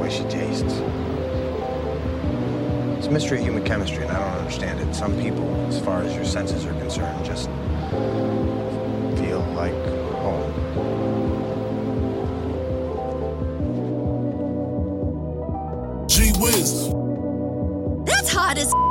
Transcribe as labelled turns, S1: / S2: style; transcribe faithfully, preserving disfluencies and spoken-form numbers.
S1: way she tastes. It's a mystery of human chemistry, and I don't understand it. Some people, as far as your senses are concerned, just feel like home.
S2: Gee whiz.
S3: That's hot as